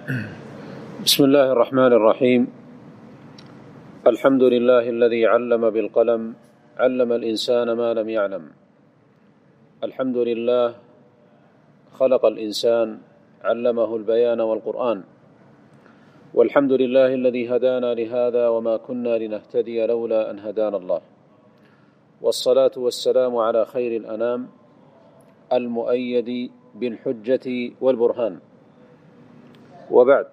بسم الله الرحمن الرحيم. الحمد لله الذي علم بالقلم، علم الإنسان ما لم يعلم. الحمد لله خلق الإنسان، علمه البيان والقرآن. والحمد لله الذي هدانا لهذا وما كنا لنهتدي لولا أن هدانا الله. والصلاة والسلام على خير الأنام المؤيد بالحجة والبرهان. وبعد،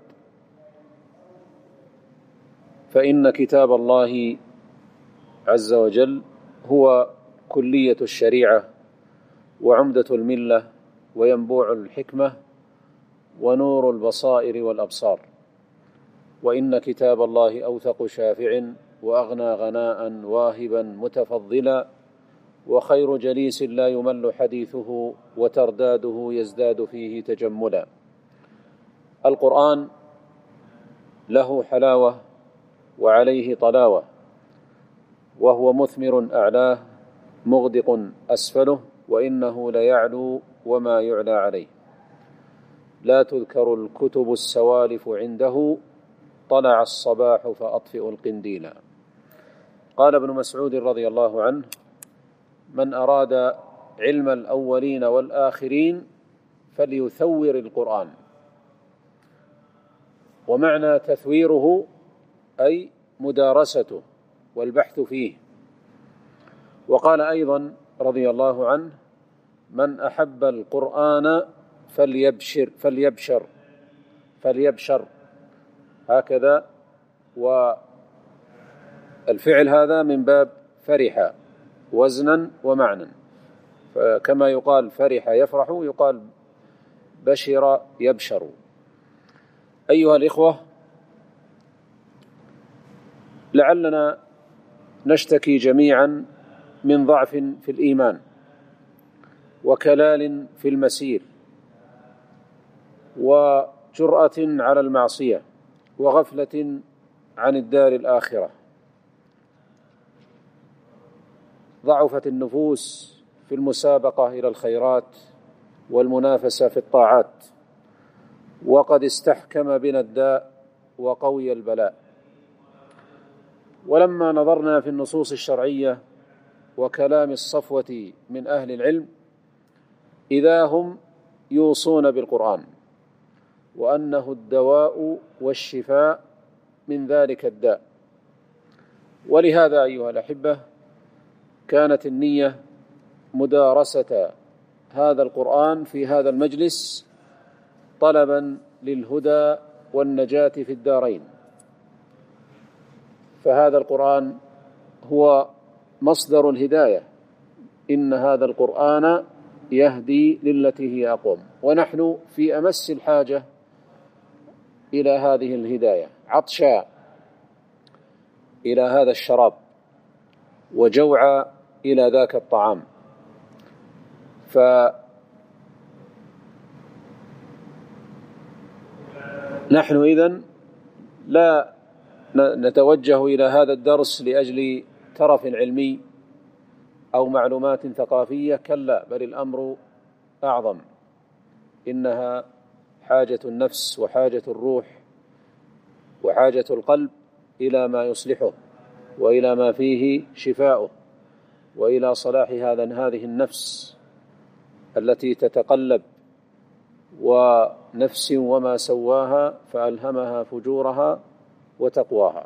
فإن كتاب الله عز وجل هو كلية الشريعة وعمدة الملة وينبوع الحكمة ونور البصائر والأبصار. وإن كتاب الله أوثق شافع وأغنى غناء واهبا متفضلا، وخير جليس لا يمل حديثه وترداده يزداد فيه تجملا. القرآن له حلاوة وعليه طلاوة، وهو مثمر أعلاه مغدق أسفله، وإنه ليعلو وما يعلى عليه. لا تذكر الكتب السوالف عنده، طلع الصباح فأطفئ القنديل. قال ابن مسعود رضي الله عنه: من أراد علم الأولين والآخرين فليثور القرآن. ومعنى تثويره أي مدارسته والبحث فيه. وقال أيضا رضي الله عنه: من أحب القرآن فليبشر هكذا. والفعل هذا من باب فرح وزنا ومعنى، فكما يقال فرح يفرح يقال بشر يبشر. أيها الإخوة، لعلنا نشتكي جميعا من ضعف في الإيمان وكلال في المسير وجرأة على المعصية وغفلة عن الدار الآخرة. ضعفت النفوس في المسابقة إلى الخيرات والمنافسة في الطاعات، وقد استحكم بنا الداء وقوي البلاء. ولما نظرنا في النصوص الشرعية وكلام الصفوة من أهل العلم، إذا هم يوصون بالقرآن وأنه الدواء والشفاء من ذلك الداء. ولهذا أيها الأحبة، كانت النية مدارسة هذا القرآن في هذا المجلس طلبا للهدى والنجاة في الدارين. فهذا القرآن هو مصدر الهداية، إن هذا القرآن يهدي للتي هي أقوم. ونحن في أمس الحاجة إلى هذه الهداية، عطشا إلى هذا الشراب، وجوعا إلى ذاك الطعام. فنحن إذن لا نتوجه إلى هذا الدرس لأجل ترف علمي أو معلومات ثقافية، كلا، بل الأمر أعظم. إنها حاجة النفس وحاجة الروح وحاجة القلب إلى ما يصلحه وإلى ما فيه شفاؤه وإلى صلاح هذه النفس التي تتقلب، ونفس وما سواها فألهمها فجورها وتقواها.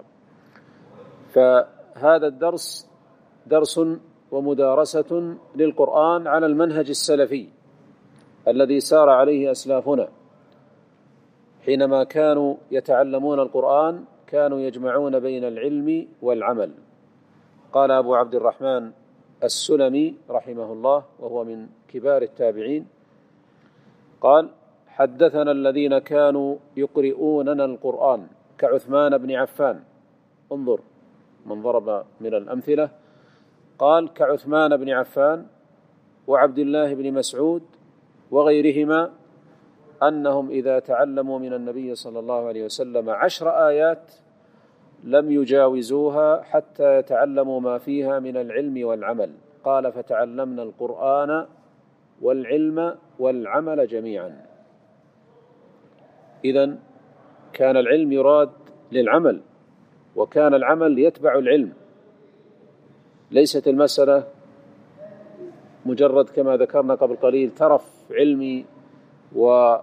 فهذا الدرس درس ومدارسة للقرآن على المنهج السلفي الذي سار عليه أسلافنا. حينما كانوا يتعلمون القرآن كانوا يجمعون بين العلم والعمل. قال أبو عبد الرحمن السلمي رحمه الله، وهو من كبار التابعين، قال: حدثنا الذين كانوا يقرؤوننا القرآن كعثمان بن عفان. انظر من ضرب من الأمثلة، قال: كعثمان بن عفان وعبد الله بن مسعود وغيرهما، أنهم إذا تعلموا من النبي صلى الله عليه وسلم 10 آيات لم يجاوزوها حتى يتعلموا ما فيها من العلم والعمل. قال: فتعلمنا القرآن والعلم والعمل جميعا. إذن كان العلم يراد للعمل، وكان العمل يتبع العلم. ليست المسألة مجرد كما ذكرنا قبل قليل ترف علمي و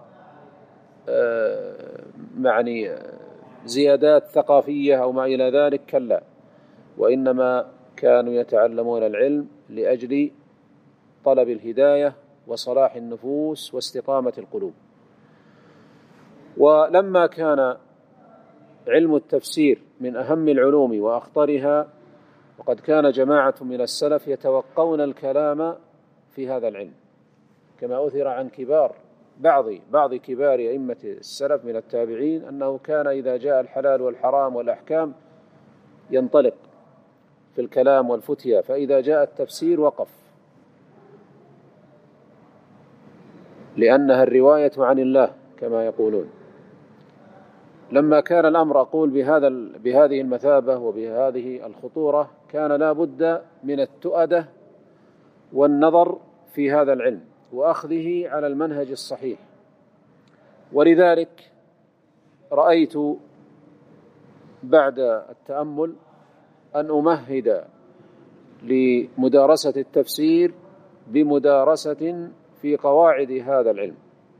يعني زيادات ثقافية أو ما إلى ذلك، كلا، وإنما كانوا يتعلمون العلم لأجل طلب الهداية وصلاح النفوس واستقامة القلوب. ولما كان علم التفسير من أهم العلوم وأخطرها، وقد كان جماعة من السلف يتوقون الكلام في هذا العلم، كما أثر عن بعض كبار أئمة السلف من التابعين أنه كان إذا جاء الحلال والحرام والأحكام ينطلق في الكلام والفتية، فإذا جاء التفسير وقف، لأنها الرواية عن الله كما يقولون. لما كان الأمر أقول بهذه المثابة وبهذه الخطورة، كان لا بد من التؤدة والنظر في هذا العلم وأخذه على المنهج الصحيح. ولذلك رأيت بعد التأمل أن أمهد لمدارسة التفسير بمدارسة في قواعد هذا العلم،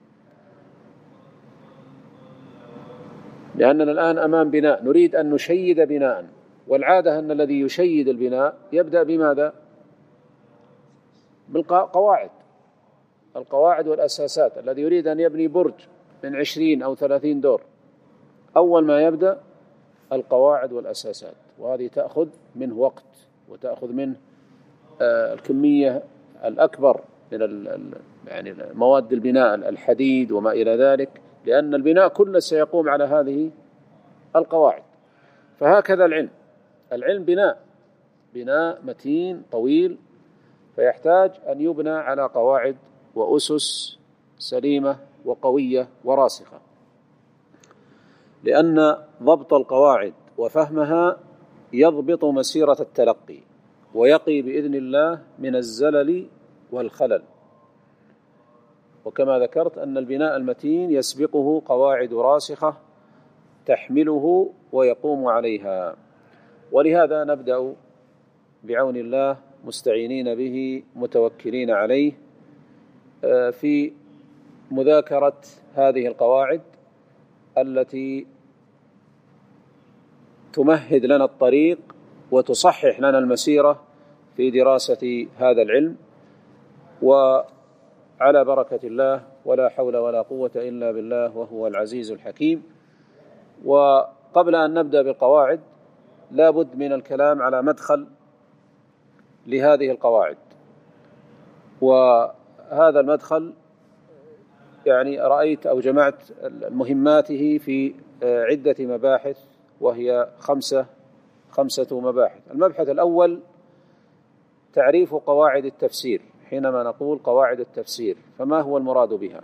لأننا الآن أمام بناء نريد أن نشيد بناء، والعادة أن الذي يشيد البناء يبدأ بماذا؟ القواعد والأساسات. الذي يريد أن يبني برج من 20 أو 30 دور، أول ما يبدأ القواعد والأساسات، وهذه تأخذ منه وقت وتأخذ منه الكمية الأكبر من يعني مواد البناء، الحديد وما إلى ذلك، لأن البناء كله سيقوم على هذه القواعد. فهكذا العلم بناء متين طويل، فيحتاج أن يبنى على قواعد وأسس سليمة وقوية وراسخة، لأن ضبط القواعد وفهمها يضبط مسيرة التلقي، ويقي بإذن الله من الزلل والخلل. وكما ذكرت أن البناء المتين يسبقه قواعد راسخة تحمله ويقوم عليها. ولهذا نبدأ بعون الله مستعينين به متوكلين عليه في مذاكرة هذه القواعد التي تمهد لنا الطريق وتصحح لنا المسيرة في دراسة هذا العلم. وعلى بركة الله، ولا حول ولا قوة إلا بالله، وهو العزيز الحكيم. وقبل أن نبدأ بالقواعد لا بد من الكلام على مدخل لهذه القواعد، وهذا المدخل يعني رأيت أو جمعت مهماته في عدة مباحث، وهي خمسة مباحث. المبحث الأول تعريف قواعد التفسير. حينما نقول قواعد التفسير فما هو المراد بها؟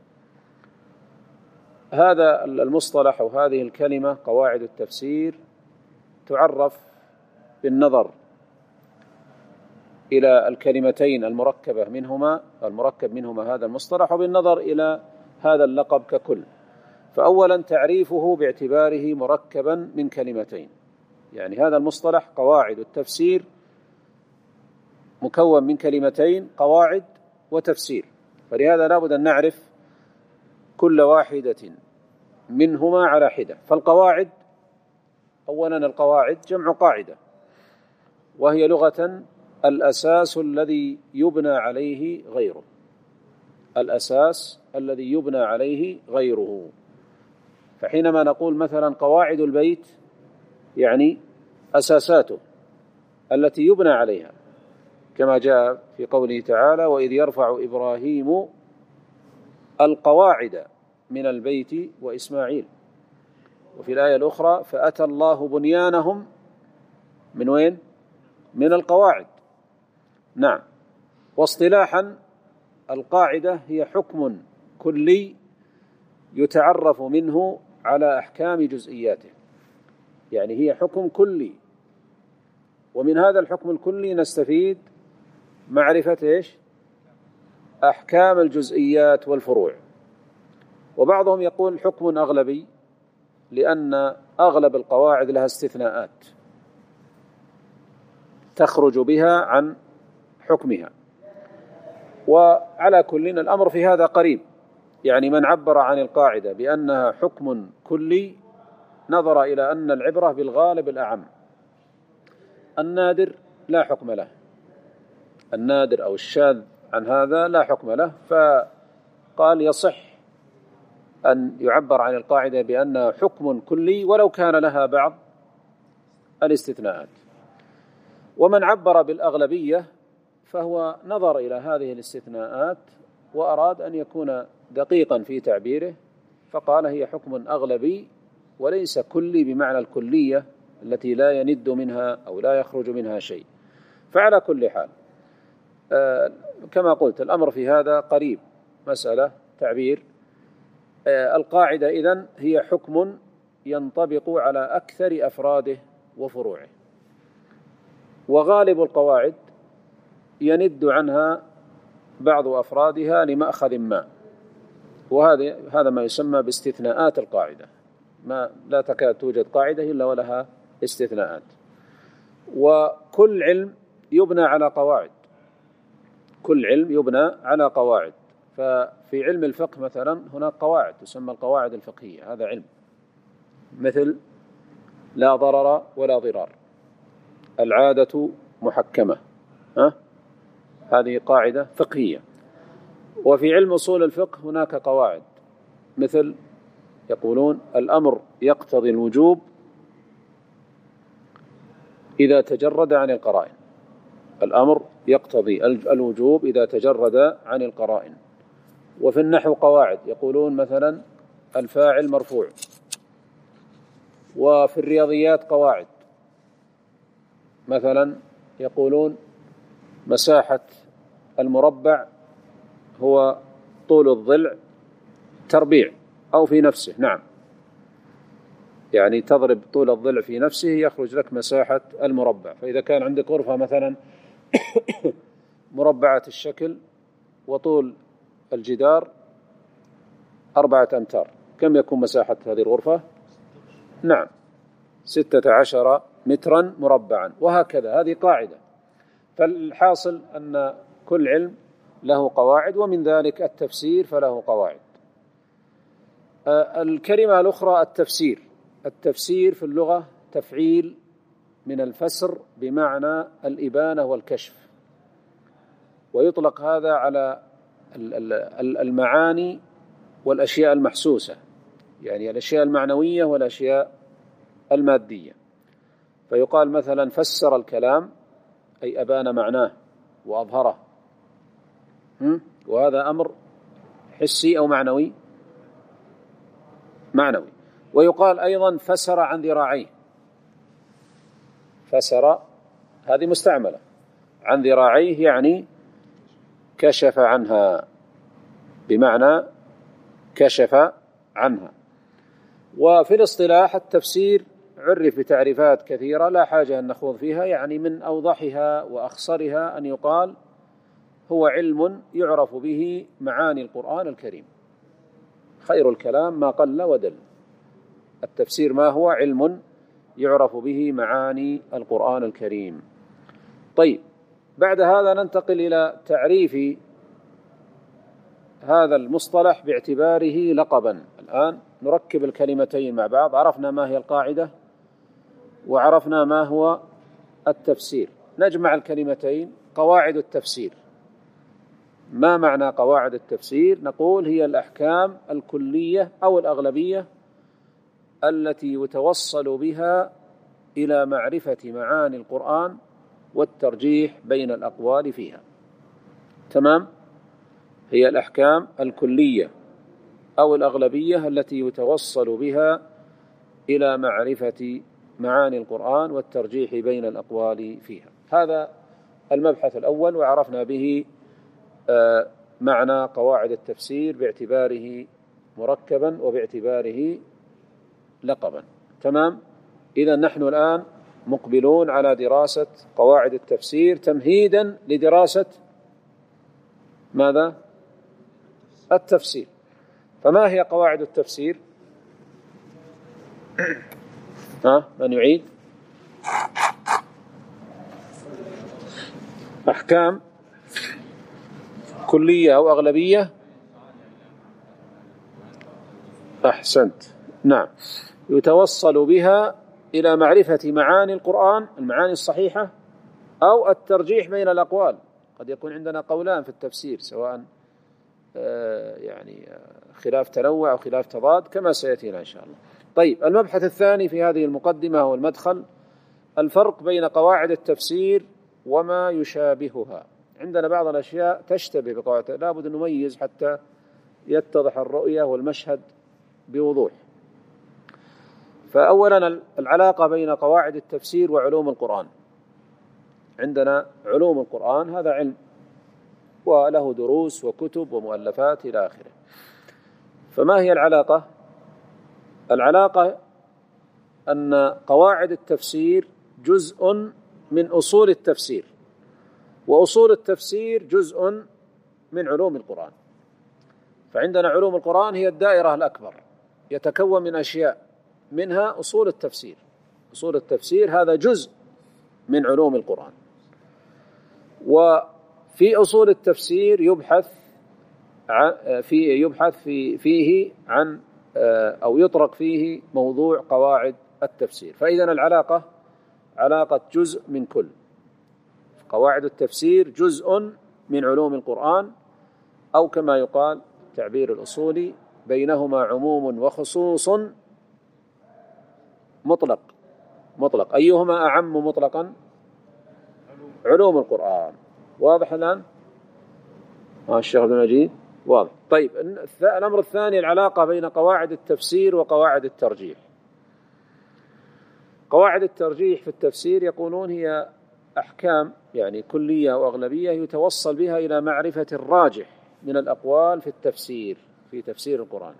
هذا المصطلح أو هذه الكلمة قواعد التفسير تعرف بالنظر إلى الكلمتين المركب منهما هذا المصطلح، وبالنظر إلى هذا اللقب ككل. فأولا تعريفه باعتباره مركبا من كلمتين، يعني هذا المصطلح قواعد التفسير مكون من كلمتين، قواعد وتفسير، فلهذا لابد أن نعرف كل واحدة منهما على حدة. فالقواعد أولا القواعد جمع قاعدة، وهي لغة الأساس الذي يبنى عليه غيره، الأساس الذي يبنى عليه غيره. فحينما نقول مثلا قواعد البيت يعني أساساته التي يبنى عليها، كما جاء في قوله تعالى: وإذ يرفع إبراهيم القواعد من البيت وإسماعيل. وفي الآية الأخرى: فأتى الله بنيانهم من وين؟ من القواعد. نعم. واصطلاحا القاعدة هي حكم كلي يتعرف منه على أحكام جزئياته، يعني هي حكم كلي، ومن هذا الحكم الكلي نستفيد معرفة أحكام الجزئيات والفروع. وبعضهم يقول حكم أغلبي لأن أغلب القواعد لها استثناءات تخرج بها عن حكمها. وعلى كل الأمر في هذا قريب، يعني من عبر عن القاعدة بأنها حكم كلي نظر إلى أن العبرة بالغالب الأعم. النادر لا حكم له، النادر أو الشاذ عن هذا لا حكم له، فقال يصح أن يعبر عن القاعدة بأنها حكم كلي ولو كان لها بعض الاستثناءات. ومن عبر بالأغلبية فهو نظر إلى هذه الاستثناءات وأراد أن يكون دقيقا في تعبيره، فقال هي حكم أغلبي وليس كلي بمعنى الكلية التي لا يند منها أو لا يخرج منها شيء. فعلى كل حال كما قلت الأمر في هذا قريب، مسألة تعبير. القاعدة إذن هي حكم ينطبق على أكثر أفراده وفروعه، وغالب القواعد يند عنها بعض أفرادها لمأخذ ما، وهذا ما يسمى باستثناءات القاعدة. لا تكاد توجد قاعدة إلا ولها استثناءات. وكل علم يبنى على قواعد، كل علم يبنى على قواعد. ففي علم الفقه مثلا هناك قواعد تسمى القواعد الفقهية، هذا علم، مثل لا ضرر ولا ضرار، العادة محكمة، هذه قاعدة فقهية. وفي علم أصول الفقه هناك قواعد، مثل يقولون الأمر يقتضي الوجوب إذا تجرد عن القرائن، الأمر يقتضي الوجوب إذا تجرد عن القرائن. وفي النحو قواعد يقولون مثلا الفاعل مرفوع. وفي الرياضيات قواعد، مثلا يقولون مساحة المربع هو طول الضلع تربيع أو في نفسه، نعم، يعني تضرب طول الضلع في نفسه يخرج لك مساحة المربع. فإذا كان عندك غرفة مثلا مربعة الشكل وطول الجدار 4 أمتار، كم يكون مساحة هذه الغرفة؟ نعم 16 مترا مربعا، وهكذا. هذه قاعدة. فالحاصل أن كل علم له قواعد، ومن ذلك التفسير فله قواعد. الكلمة الأخرى التفسير. التفسير في اللغة تفعيل من الفسر بمعنى الإبانة والكشف، ويطلق هذا على المعاني والأشياء المحسوسة، يعني الأشياء المعنوية والأشياء المادية. فيقال مثلا فسر الكلام أي أبان معناه وأظهره، وهذا أمر حسي أو معنوي؟ معنوي. ويقال أيضا فسر عن ذراعيه، فسر هذه مستعملة، عن ذراعيه يعني كشف عنها، بمعنى كشف عنها. وفي الاصطلاح التفسير عرف بتعريفات كثيرة لا حاجة أن نخوض فيها، يعني من أوضحها وأخصرها أن يقال هو علم يعرف به معاني القرآن الكريم، خير الكلام ما قل ودل. التفسير ما هو؟ علم يعرف به معاني القرآن الكريم. طيب، بعد هذا ننتقل إلى تعريف هذا المصطلح باعتباره لقبا. الآن نركب الكلمتين مع بعض، عرفنا ما هي القاعدة وعرفنا ما هو التفسير، نجمع الكلمتين. قواعد التفسير، ما معنى قواعد التفسير؟ نقول هي الأحكام الكلية أو الأغلبية التي يتوصل بها إلى معرفة معاني القرآن والترجيح بين الأقوال فيها. تمام؟ هي الأحكام الكلية أو الأغلبية التي يتوصل بها إلى معرفة معاني القرآن والترجيح بين الأقوال فيها. هذا المبحث الأول، وعرفنا به معنى قواعد التفسير باعتباره مركبا وباعتباره لقبا. تمام؟ إذا نحن الآن مقبلون على دراسة قواعد التفسير تمهيدا لدراسة ماذا؟ التفسير. فما هي قواعد التفسير؟ من يعيد؟ أحكام كلية أو أغلبية؟ أحسنت، نعم. يتوصل بها إلى معرفة معاني القرآن، المعاني الصحيحة، أو الترجيح بين الأقوال. قد يكون عندنا قولان في التفسير، سواء يعني خلاف تنوع أو خلاف تضاد، كما سيأتينا إن شاء الله. طيب، المبحث الثاني في هذه المقدمة هو المدخل، الفرق بين قواعد التفسير وما يشابهها. عندنا بعض الأشياء تشتبه بقواعد، لا بد أن نميز حتى يتضح الرؤية والمشهد بوضوح. فأولا العلاقة بين قواعد التفسير وعلوم القرآن. عندنا علوم القرآن، هذا علم وله دروس وكتب ومؤلفات إلى آخره. فما هي العلاقة؟ العلاقة أن قواعد التفسير جزء من أصول التفسير، وأصول التفسير جزء من علوم القرآن. فعندنا علوم القرآن هي الدائرة الأكبر، يتكون من أشياء، منها أصول التفسير. أصول التفسير هذا جزء من علوم القرآن. وفي أصول التفسير يبحث فيه عن أو يطرق فيه موضوع قواعد التفسير. فإذن العلاقة علاقة جزء من كل. قواعد التفسير جزء من علوم القرآن، أو كما يقال تعبير الأصولي بينهما عموم وخصوص مطلق. أيهما أعم مطلقا؟ علوم القرآن. واضح الآن؟ الشيخ عبد المجيد واضح. طيب، الأمر الثاني العلاقة بين قواعد التفسير وقواعد الترجيح. قواعد الترجيح في التفسير يقولون هي أحكام يعني كلية وأغلبية يتوصل بها إلى معرفة الراجح من الأقوال في التفسير، في تفسير القرآن،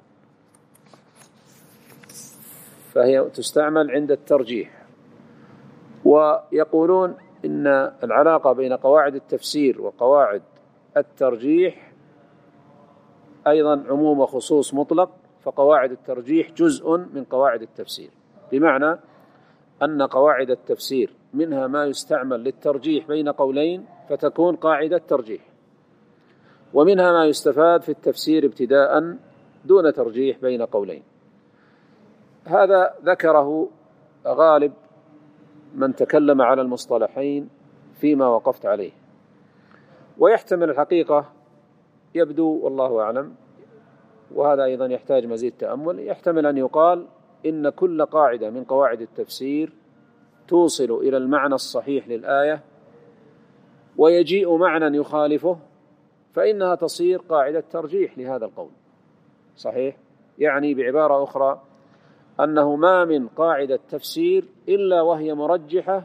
فهي تستعمل عند الترجيح. ويقولون إن العلاقة بين قواعد التفسير وقواعد الترجيح أيضا عموم وخصوص مطلق، فقواعد الترجيح جزء من قواعد التفسير، بمعنى أن قواعد التفسير منها ما يستعمل للترجيح بين قولين فتكون قاعدة ترجيح، ومنها ما يستفاد في التفسير ابتداء دون ترجيح بين قولين. هذا ذكره غالب من تكلم على المصطلحين فيما وقفت عليه، ويحتمل الحقيقة، يبدو والله أعلم، وهذا أيضا يحتاج مزيد تأمل، يحتمل أن يقال إن كل قاعدة من قواعد التفسير توصل إلى المعنى الصحيح للآية، ويجيء معنى يخالفه، فإنها تصير قاعدة ترجيح لهذا القول. صحيح؟ يعني بعبارة أخرى أنه ما من قاعدة تفسير إلا وهي مرجحة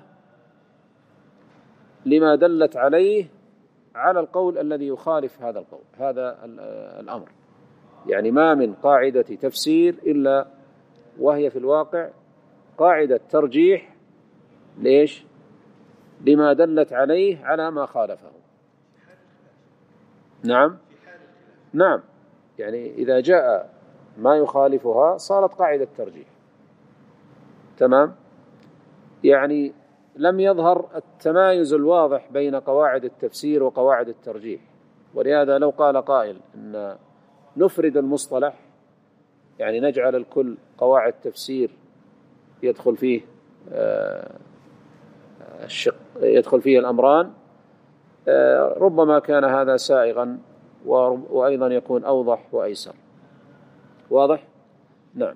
لما دلت عليه على القول الذي يخالف هذا القول، هذا الأمر. يعني ما من قاعدة تفسير إلا وهي في الواقع قاعدة ترجيح، ليش؟ لما دلت عليه على ما خالفه. نعم، يعني إذا جاء ما يخالفها صارت قاعدة ترجيح. تمام؟ يعني لم يظهر التمايز الواضح بين قواعد التفسير وقواعد الترجيح، ولهذا لو قال قائل أن نفرد المصطلح، يعني نجعل الكل قواعد تفسير يدخل فيه الأمران، ربما كان هذا سائغا، وأيضا يكون أوضح وأيسر. واضح؟ نعم.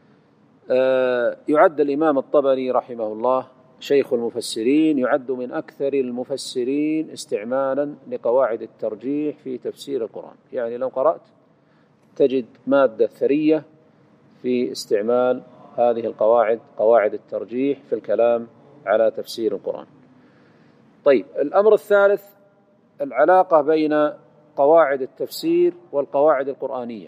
يعد الإمام الطبري رحمه الله شيخ المفسرين، يعد من أكثر المفسرين استعمالا لقواعد الترجيح في تفسير القرآن. يعني لو قرأت تجد مادة ثرية في استعمال هذه القواعد، قواعد الترجيح في الكلام على تفسير القرآن. طيب، الأمر الثالث العلاقة بين قواعد التفسير والقواعد القرآنية.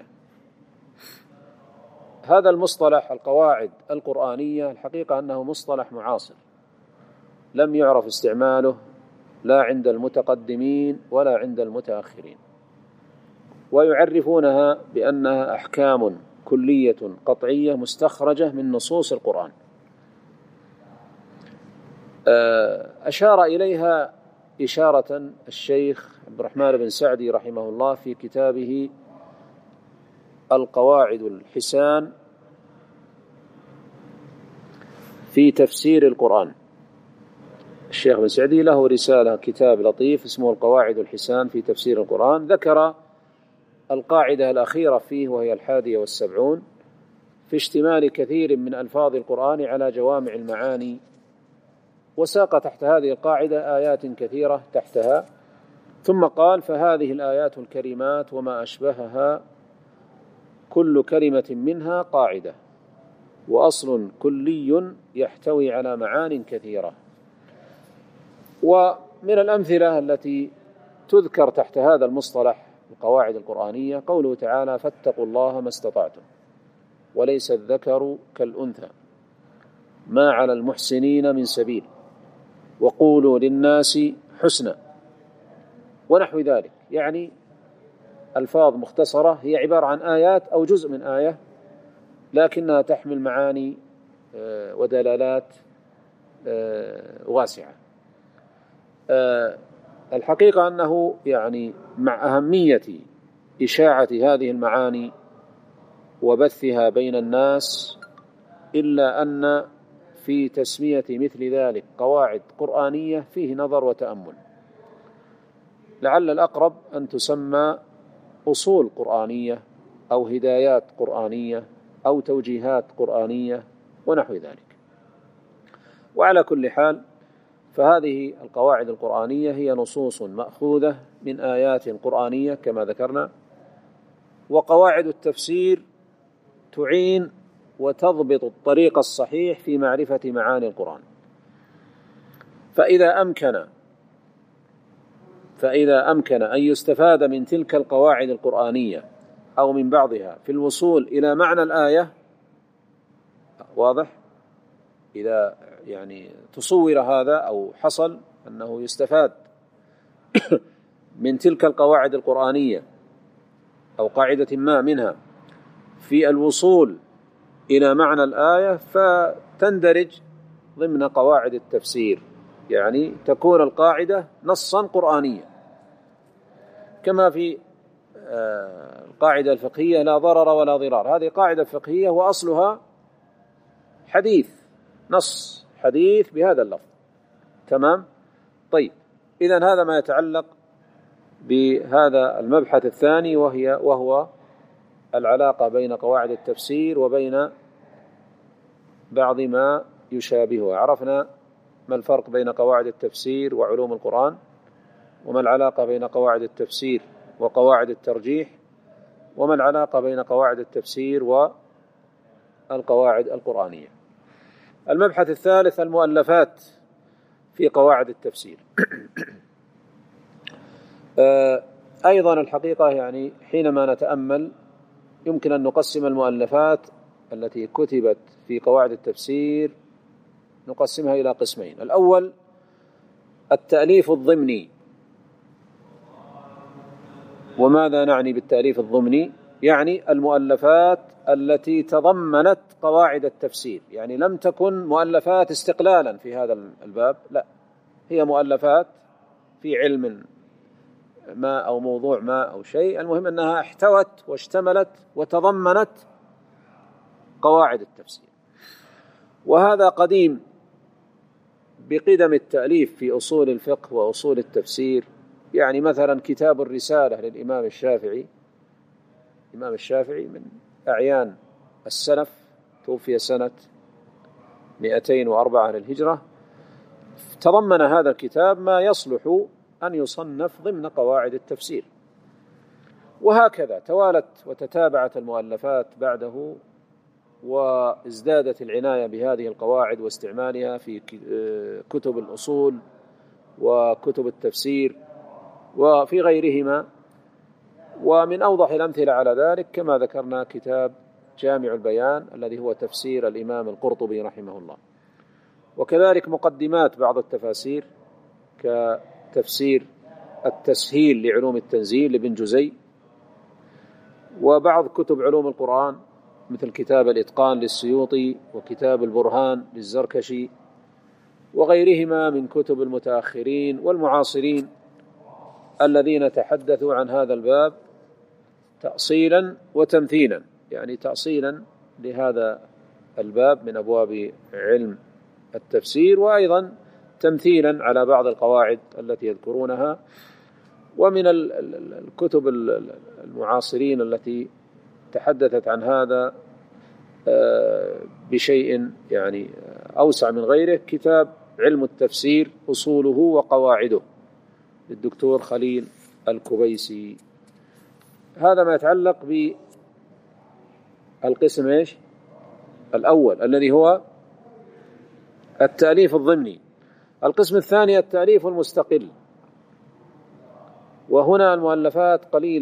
هذا المصطلح القواعد القرآنية الحقيقة أنه مصطلح معاصر، لم يعرف استعماله لا عند المتقدمين ولا عند المتأخرين، ويعرفونها بأنها أحكام كلية قطعية مستخرجة من نصوص القرآن. أشار إليها إشارة الشيخ عبد الرحمن بن سعدي رحمه الله في كتابه القواعد الحسان في تفسير القرآن. الشيخ بن سعدي له رسالة كتاب لطيف اسمه القواعد الحسان في تفسير القرآن، ذكر القاعدة الأخيرة فيه وهي 71 في اشتمال كثير من ألفاظ القرآن على جوامع المعاني، وساق تحت هذه القاعدة آيات كثيرة تحتها، ثم قال: فهذه الآيات الكريمات وما أشبهها كل كلمة منها قاعدة وأصل كلي يحتوي على معان كثيرة. ومن الأمثلة التي تذكر تحت هذا المصطلح القواعد القرآنية قوله تعالى: فاتقوا الله ما استطعتم وليس الذكر كالأنثى ما على المحسنين من سبيل وقولوا للناس حسنا، ونحو ذلك. يعني ألفاظ مختصرة هي عبارة عن آيات أو جزء من آية، لكنها تحمل معاني ودلالات واسعة. الحقيقة أنه يعني مع أهمية إشاعة هذه المعاني وبثها بين الناس، إلا أن في تسمية مثل ذلك قواعد قرآنية فيه نظر وتأمل. لعل الأقرب أن تسمى أصول قرآنية أو هدايات قرآنية أو توجيهات قرآنية ونحو ذلك. وعلى كل حال فهذه القواعد القرآنية هي نصوص مأخوذة من آيات قرآنية كما ذكرنا، وقواعد التفسير تعين وتضبط الطريق الصحيح في معرفة معاني القرآن. فإذا أمكن أن يستفاد من تلك القواعد القرآنية أو من بعضها في الوصول إلى معنى الآية، واضح؟ إذا يعني تصور هذا أو حصل أنه يستفاد من تلك القواعد القرآنية أو قاعدة ما منها في الوصول إلى معنى الآية، فتندرج ضمن قواعد التفسير، يعني تكون القاعدة نصا قرآنيا، كما في القاعدة الفقهية لا ضرر ولا ضرار. هذه قاعدة فقهية وأصلها حديث، نص حديث بهذا اللفظ. تمام؟ طيب، إذن هذا ما يتعلق بهذا المبحث الثاني، وهو العلاقة بين قواعد التفسير وبين بعض ما يشابهها. عرفنا ما الفرق بين قواعد التفسير وعلوم القرآن، وما العلاقة بين قواعد التفسير وقواعد الترجيح، وما العلاقة بين قواعد التفسير والقواعد القرآنية. المبحث الثالث المؤلفات في قواعد التفسير. أيضا الحقيقة يعني حينما نتأمل يمكن أن نقسم المؤلفات التي كتبت في قواعد التفسير، نقسمها إلى قسمين. الأول التأليف الضمني. وماذا نعني بالتأليف الضمني؟ يعني المؤلفات التي تضمنت قواعد التفسير، يعني لم تكن مؤلفات استقلالا في هذا الباب، لا، هي مؤلفات في علم ما أو موضوع ما أو شيء، المهم أنها احتوت واشتملت وتضمنت قواعد التفسير. وهذا قديم بقدم التأليف في أصول الفقه وأصول التفسير. يعني مثلا كتاب الرسالة للإمام الشافعي، الإمام الشافعي من أعيان السلف، توفي سنة 204 للهجرة، تضمن هذا الكتاب ما يصلح أن يصنف ضمن قواعد التفسير. وهكذا توالت وتتابعت المؤلفات بعده، وازدادت العناية بهذه القواعد واستعمالها في كتب الأصول وكتب التفسير وفي غيرهما. ومن أوضح الأمثلة على ذلك كما ذكرنا كتاب جامع البيان الذي هو تفسير الإمام القرطبي رحمه الله، وكذلك مقدمات بعض التفاسير كتفسير التسهيل لعلوم التنزيل لابن جزي، وبعض كتب علوم القرآن مثل كتاب الإتقان للسيوطي وكتاب البرهان للزركشي وغيرهما من كتب المتأخرين والمعاصرين الذين تحدثوا عن هذا الباب تأصيلا وتمثيلا، يعني تأصيلا لهذا الباب من أبواب علم التفسير، وأيضا تمثيلا على بعض القواعد التي يذكرونها. ومن الكتب المعاصرين التي تحدثت عن هذا بشيء يعني أوسع من غيره كتاب علم التفسير أصوله وقواعده للدكتور خليل الكبيسي. هذا ما يتعلق بالقسم إيش؟ الأول الذي هو التأليف الضمني. القسم الثاني التأليف المستقل، وهنا المؤلفات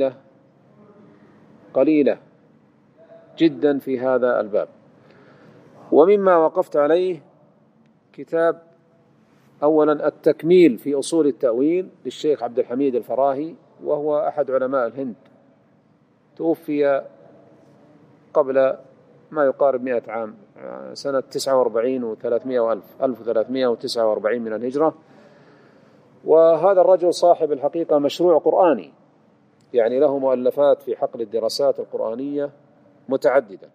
قليلة جدا في هذا الباب. ومما وقفت عليه كتاب أولا التكميل في أصول التأويل للشيخ عبد الحميد الفراهي، وهو أحد علماء الهند، توفي قبل ما يقارب 100 عام، سنة 49 و300 وألف 1349 من الهجرة. وهذا الرجل صاحب الحقيقة مشروع قرآني، يعني له مؤلفات في حقل الدراسات القرآنية متعددة.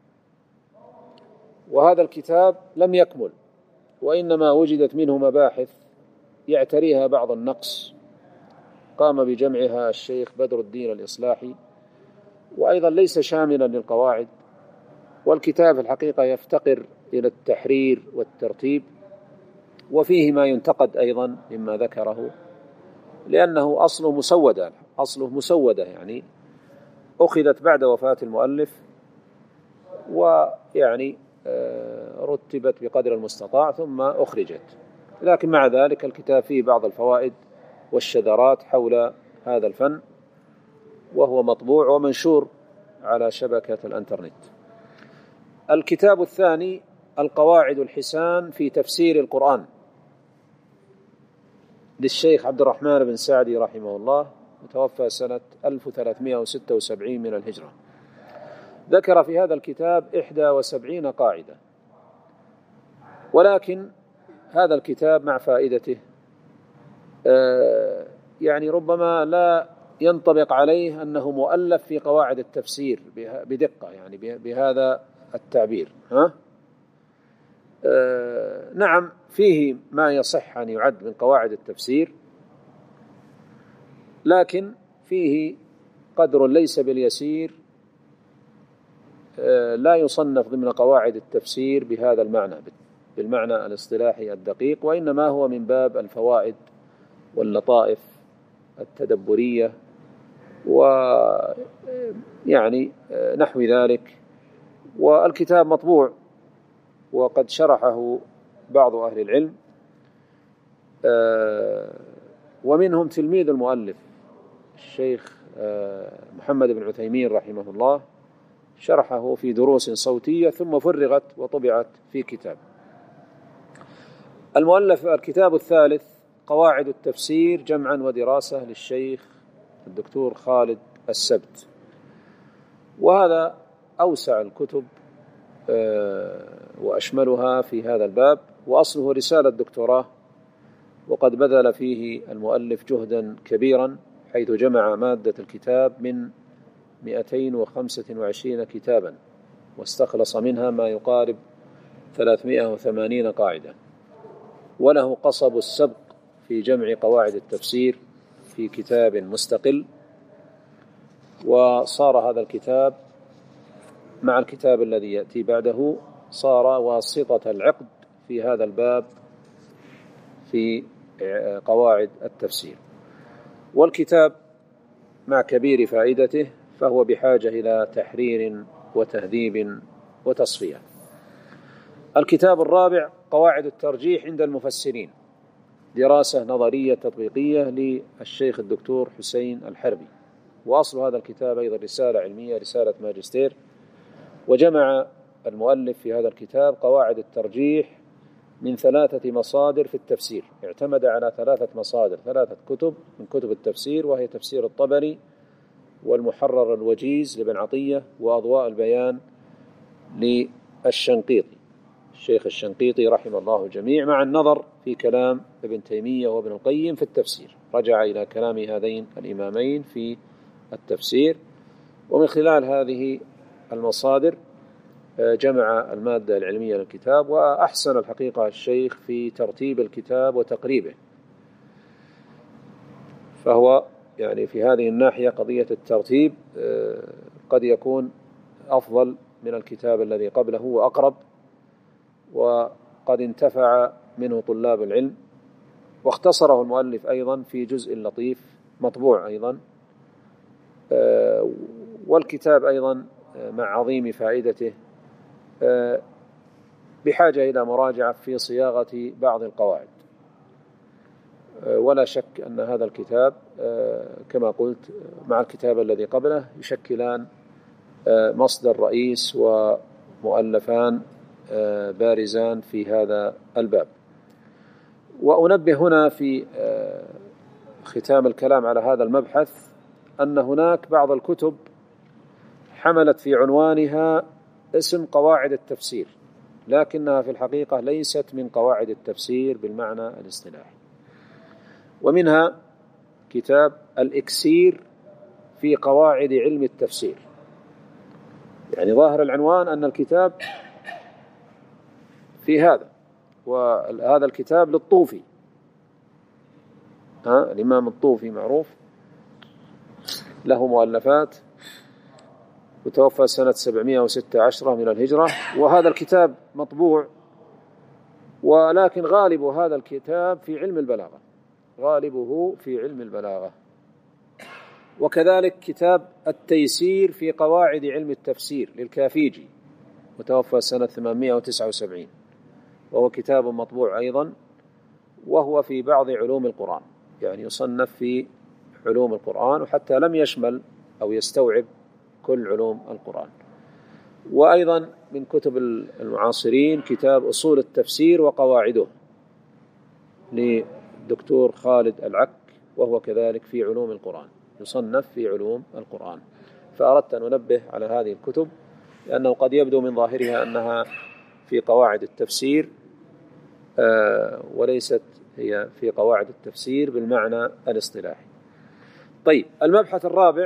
وهذا الكتاب لم يكمل، وإنما وجدت منه مباحث يعتريها بعض النقص، قام بجمعها الشيخ بدر الدين الإصلاحي، وأيضا ليس شاملا للقواعد. والكتاب الحقيقة يفتقر إلى التحرير والترتيب، وفيه ما ينتقد أيضا مما ذكره، لأنه أصله مسودة يعني أخذت بعد وفاة المؤلف، ويعني رتبت بقدر المستطاع ثم أخرجت. لكن مع ذلك الكتاب فيه بعض الفوائد والشذرات حول هذا الفن، وهو مطبوع ومنشور على شبكة الإنترنت. الكتاب الثاني القواعد الحسان في تفسير القرآن للشيخ عبد الرحمن بن سعدي رحمه الله، متوفى سنة 1376 من الهجرة. ذكر في هذا الكتاب 71 قاعدة، ولكن هذا الكتاب مع فائدته يعني ربما لا ينطبق عليه أنه مؤلف في قواعد التفسير بدقة، يعني بهذا التعبير. نعم فيه ما يصح أن يعد من قواعد التفسير، لكن فيه قدر ليس باليسير لا يصنف ضمن قواعد التفسير بهذا المعنى، بالمعنى الاصطلاحي الدقيق، وإنما هو من باب الفوائد واللطائف التدبرية ويعني نحو ذلك. والكتاب مطبوع وقد شرحه بعض أهل العلم، ومنهم تلميذ المؤلف الشيخ محمد بن عثيمين رحمه الله، شرحه في دروس صوتية ثم فرغت وطبعت في كتاب. المؤلف الكتاب الثالث قواعد التفسير جمعا ودراسة للشيخ الدكتور خالد السبت، وهذا أوسع الكتب وأشملها في هذا الباب، وأصله رسالة دكتوراه، وقد بذل فيه المؤلف جهدا كبيرا، حيث جمع مادة الكتاب من 225 كتابا، واستخلص منها ما يقارب 380 قاعدة. وله قصب السبق في جمع قواعد التفسير في كتاب مستقل، وصار هذا الكتاب مع الكتاب الذي يأتي بعده صار واسطة العقد في هذا الباب في قواعد التفسير. والكتاب مع كبير فائدته فهو بحاجة إلى تحرير وتهذيب وتصفية. الكتاب الرابع قواعد الترجيح عند المفسرين، دراسة نظرية تطبيقية للشيخ الدكتور حسين الحربي، وأصل هذا الكتاب أيضا رسالة علمية، رسالة ماجستير. وجمع المؤلف في هذا الكتاب قواعد الترجيح من 3 مصادر في التفسير، اعتمد على 3 مصادر، 3 كتب من كتب التفسير، وهي تفسير الطبري، والمحرر الوجيز لابن عطية، وأضواء البيان للشنقيطي، الشيخ الشنقيطي رحمه الله الجميع، مع النظر في كلام ابن تيمية وابن القيم في التفسير. رجع إلى كلام هذين الإمامين في التفسير، ومن خلال هذه المصادر جمع المادة العلمية للكتاب. وأحسن الحقيقة الشيخ في ترتيب الكتاب وتقريبه، فهو يعني في هذه الناحية قضية الترتيب قد يكون أفضل من الكتاب الذي قبله وأقرب، وقد انتفع منه طلاب العلم. واختصره المؤلف أيضا في جزء لطيف مطبوع أيضا، والكتاب أيضا مع عظيم فائدته بحاجة إلى مراجعة في صياغة بعض القواعد. ولا شك أن هذا الكتاب كما قلت مع الكتاب الذي قبله يشكلان مصدر رئيس ومؤلفان بارزان في هذا الباب. وأنبه هنا في ختام الكلام على هذا المبحث أن هناك بعض الكتب حملت في عنوانها اسم قواعد التفسير، لكنها في الحقيقة ليست من قواعد التفسير بالمعنى الاصطلاحي. ومنها كتاب الإكسير في قواعد علم التفسير، يعني ظاهر العنوان أن الكتاب في هذا، وهذا الكتاب للطوفي، الإمام الطوفي معروف له مؤلفات، وتوفى سنة 716 من الهجرة، وهذا الكتاب مطبوع، ولكن غالب هذا الكتاب في علم البلاغة، غالبه في علم البلاغة. وكذلك كتاب التيسير في قواعد علم التفسير للكافيجي، وتوفى سنة 879، وهو كتاب مطبوع أيضا، وهو في بعض علوم القرآن، يعني يصنف في علوم القرآن، وحتى لم يشمل أو يستوعب كل علوم القرآن. وأيضا من كتب المعاصرين كتاب أصول التفسير وقواعده للدكتور خالد العك، وهو كذلك في علوم القرآن، يصنف في علوم القرآن. فأردت أن أنبه على هذه الكتب، لأنه قد يبدو من ظاهرها أنها في قواعد التفسير، وليست هي في قواعد التفسير بالمعنى الاصطلاحي. طيب، المبحث الرابع.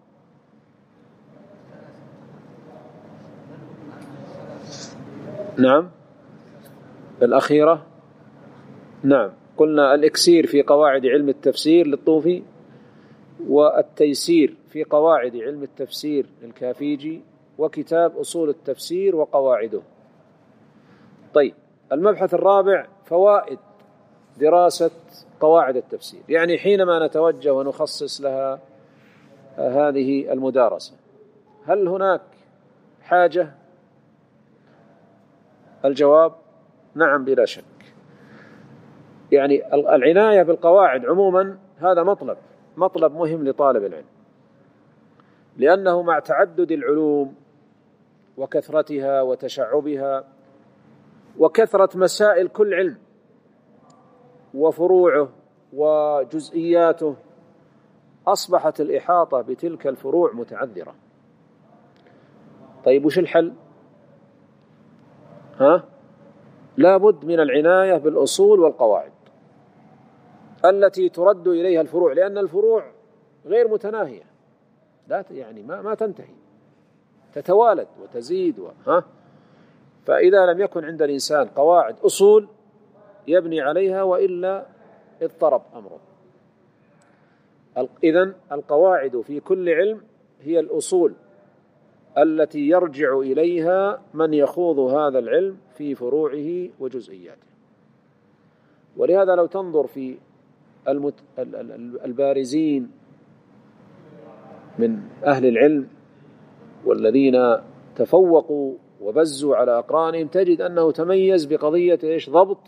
نعم، الأخيرة. نعم، قلنا الإكسير في قواعد علم التفسير للطوفي، والتيسير في قواعد علم التفسير للكافيجي، وكتاب أصول التفسير وقواعده. طيب، المبحث الرابع فوائد دراسة قواعد التفسير. يعني حينما نتوجه ونخصص لها هذه المدارسة، هل هناك حاجة؟ الجواب نعم بلا شك. يعني العناية بالقواعد عموما هذا مطلب مهم لطالب العلم، لأنه مع تعدد العلوم وكثرتها وتشعبها وكثرة مسائل كل علم وفروعه وجزئياته، أصبحت الإحاطة بتلك الفروع متعذرة. طيب، وش الحل؟ لا بد من العناية بالأصول والقواعد التي ترد إليها الفروع، لأن الفروع غير متناهية، لا يعني ما تنتهي، تتوالد وتزيد فإذا لم يكن عند الإنسان قواعد أصول يبني عليها، وإلا اضطرب أمره. إذن القواعد في كل علم هي الأصول التي يرجع إليها من يخوض هذا العلم في فروعه وجزئياته. ولهذا لو تنظر في البارزين من أهل العلم والذين تفوقوا وبزوا على أقرانهم، تجد أنه تميز بقضية ضبط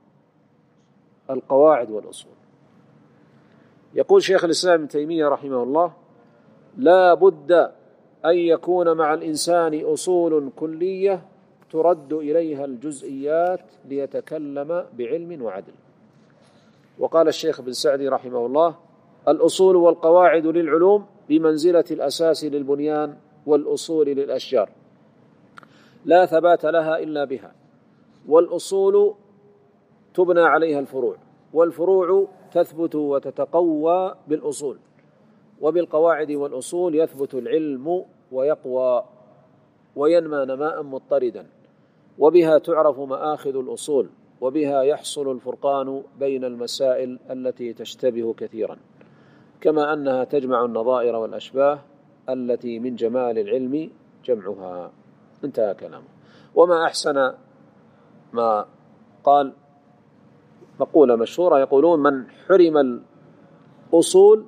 القواعد والأصول. يقول شيخ الإسلام ابن تيمية رحمه الله: لا بد أن يكون مع الإنسان أصول كلية ترد إليها الجزئيات ليتكلم بعلم وعدل. وقال الشيخ بن سعدي رحمه الله: الأصول والقواعد للعلوم بمنزلة الأساس للبنيان والأصول للأشجار. لا ثبات لها إلا بها، والأصول تبنى عليها الفروع، والفروع تثبت وتتقوى بالأصول، وبالقواعد والأصول يثبت العلم ويقوى وينمى نماء مضطردا، وبها تعرف مآخذ الأصول، وبها يحصل الفرقان بين المسائل التي تشتبه كثيرا، كما أنها تجمع النظائر والأشباه التي من جمال العلم جمعها. انتهى كلامه. وما أحسن ما قال مقولة مشهورة يقولون: من حرم الأصول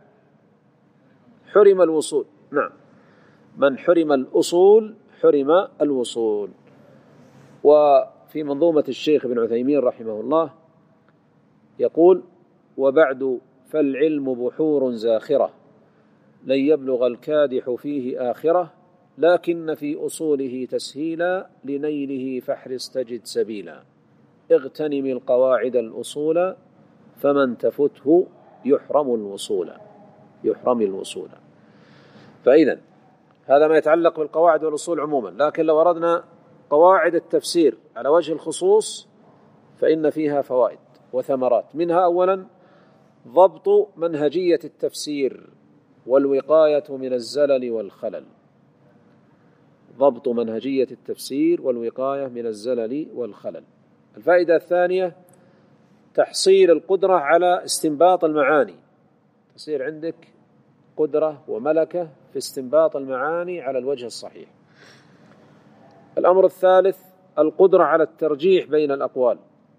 حرم الوصول. نعم، من حرم الأصول حرم الوصول. وفي منظومة الشيخ ابن عثيمين رحمه الله يقول: وبعد فالعلم بحور زاخرة لن يبلغ الكادح فيه آخرة، لكن في أصوله تسهيلا لنيله فاحرص تجد سبيلا، اغتنم القواعد الأصول فمن تفته يحرم الوصول. فإذن هذا ما يتعلق بالقواعد والأصول عموما، لكن لو أردنا قواعد التفسير على وجه الخصوص فإن فيها فوائد وثمرات، منها أولا ضبط منهجية التفسير والوقاية من الزلل والخلل. ضبط منهجية التفسير والوقاية من الزلل والخلل. الفائدة الثانية تحصيل القدرة على استنباط المعاني، تصير عندك قدرة وملكة في استنباط المعاني على الوجه الصحيح. الأمر الثالث القدرة على الترجيح بين الأقوال،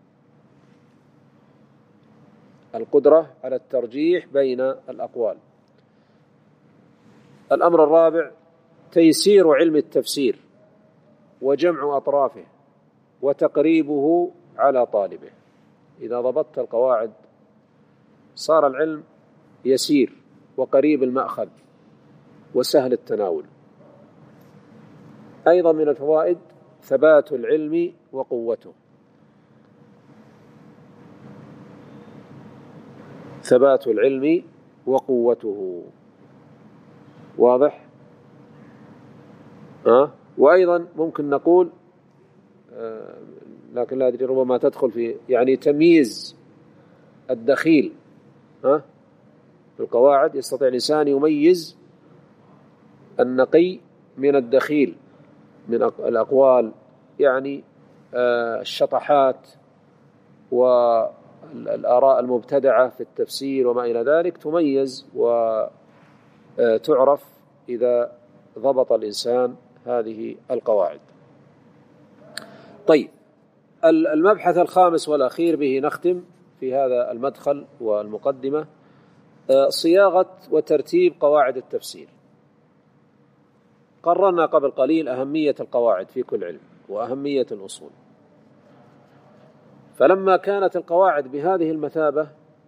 القدرة على الترجيح بين الأقوال. الأمر الرابع تيسير علم التفسير وجمع أطرافه وتقريبه على طالبه. إذا ضبطت القواعد صار العلم يسير وقريب المأخذ وسهل التناول. أيضا من الفوائد ثبات العلم وقوته، ثبات العلم وقوته. واضح؟ وأيضا ممكن نقول لكن لا أدري ربما تدخل في يعني تمييز الدخيل. في القواعد يستطيع الإنسان يميز النقي من الدخيل من الأقوال، يعني الشطحات والآراء المبتدعة في التفسير وما إلى ذلك تميز وتعرف إذا ضبط الإنسان هذه القواعد. طيب، المبحث الخامس والأخير به نختم في هذا المدخل والمقدمة صياغة وترتيب قواعد التفسير. قررنا قبل قليل أهمية القواعد في كل علم وأهمية الأصول، فلما كانت القواعد بهذه المثابة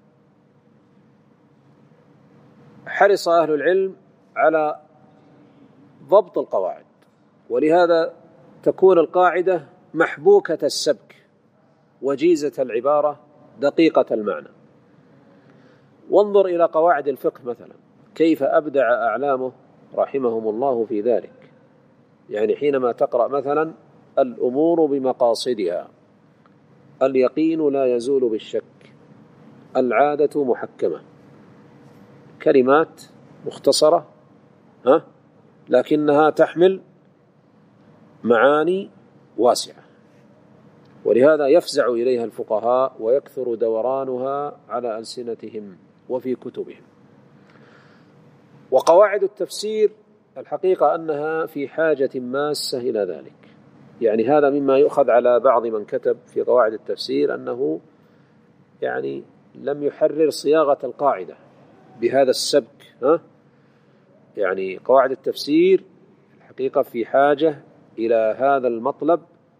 حرص أهل العلم على ضبط القواعد، ولهذا تكون القاعدة محبوكة السبك وجيزة العبارة دقيقة المعنى. وانظر إلى قواعد الفقه مثلا كيف أبدع أعلامه رحمهم الله في ذلك. يعني حينما تقرأ مثلا الأمور بمقاصدها، اليقين لا يزول بالشك، العادة محكمة، كلمات مختصرة لكنها تحمل معاني واسعة، ولهذا يفزع إليها الفقهاء ويكثر دورانها على ألسنتهم وفي كتبهم. وقواعد التفسير الحقيقة أنها في حاجة ماسة إلى ذلك. يعني هذا مما يؤخذ على بعض من كتب في قواعد التفسير أنه يعني لم يحرر صياغة القاعدة بهذا السبك. يعني قواعد التفسير الحقيقة في حاجة إلى هذا المطلب،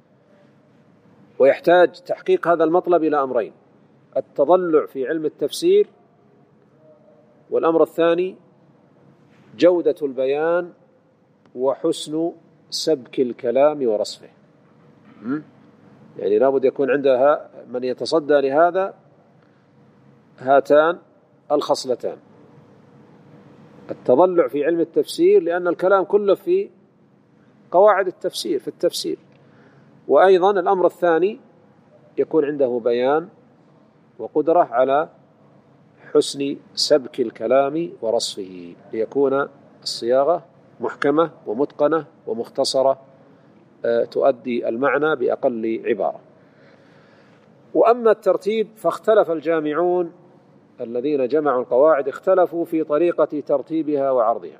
ويحتاج تحقيق هذا المطلب إلى أمرين: التضلع في علم التفسير، والأمر الثاني جودة البيان وحسن سبك الكلام ورصفه. يعني لابد يكون عندها من يتصدى لهذا هاتان الخصلتان: التضلع في علم التفسير، لأن الكلام كله في قواعد التفسير في التفسير. وأيضا الأمر الثاني يكون عنده بيان وقدرة على حسن سبك الكلام ورصفه، ليكون الصياغة محكمة ومتقنة ومختصرة تؤدي المعنى بأقل عبارة. وأما الترتيب فاختلف الجامعون الذين جمعوا القواعد، اختلفوا في طريقة ترتيبها وعرضها.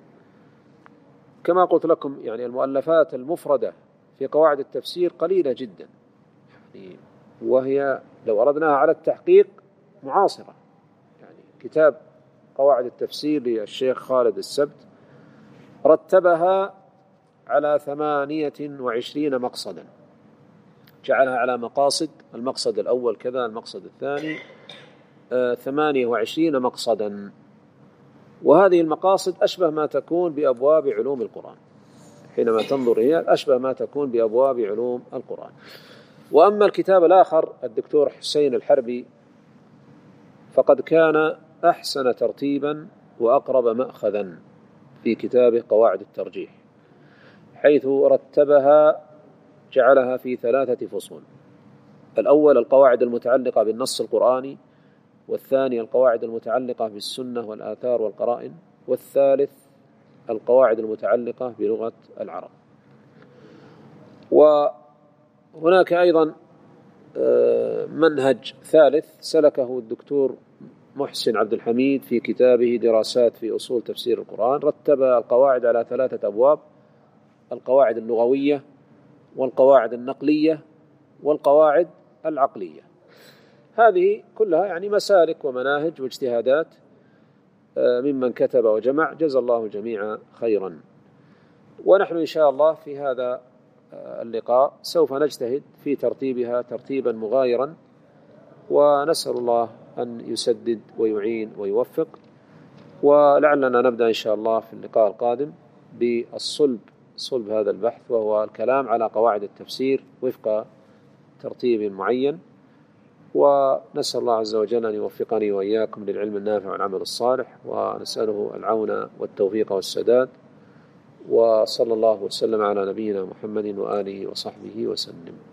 كما قلت لكم يعني المؤلفات المفردة في قواعد التفسير قليلة جدا، يعني وهي لو أردناها على التحقيق معاصرة. يعني كتاب قواعد التفسير للشيخ خالد السبت رتبها على 28 مقصدا، جعلها على مقاصد، المقصد الأول كذا، المقصد الثاني 28 مقصدا. وهذه المقاصد أشبه ما تكون بأبواب علوم القرآن، حينما تنظر هي أشبه ما تكون بأبواب علوم القرآن. وأما الكتاب الآخر الدكتور حسين الحربي فقد كان أحسن ترتيبا وأقرب مأخذا في كتابه قواعد الترجيح، حيث رتبها جعلها في 3 فصول: الأول القواعد المتعلقة بالنص القرآني، والثاني القواعد المتعلقة بالسنة والآثار والقرائن، والثالث القواعد المتعلقة بلغة العرب. وهناك أيضا منهج ثالث سلكه الدكتور محسن عبد الحميد في كتابه دراسات في أصول تفسير القرآن، رتب القواعد على 3 أبواب: القواعد اللغوية، والقواعد النقلية، والقواعد العقلية. هذه كلها يعني مسالك ومناهج واجتهادات ممن كتب وجمع، جزا الله الجميع خيرا. ونحن إن شاء الله في هذا اللقاء سوف نجتهد في ترتيبها ترتيبا مغايرا، ونسأل الله أن يسدد ويعين ويوفق. ولعلنا نبدأ إن شاء الله في اللقاء القادم صلب هذا البحث، وهو الكلام على قواعد التفسير وفق ترتيب معين. ونسأل الله عز وجل أن يوفقني وإياكم للعلم النافع والعمل الصالح، ونسأله العون والتوفيق والسداد. وصلى الله وسلم على نبينا محمد وآله وصحبه وسلم.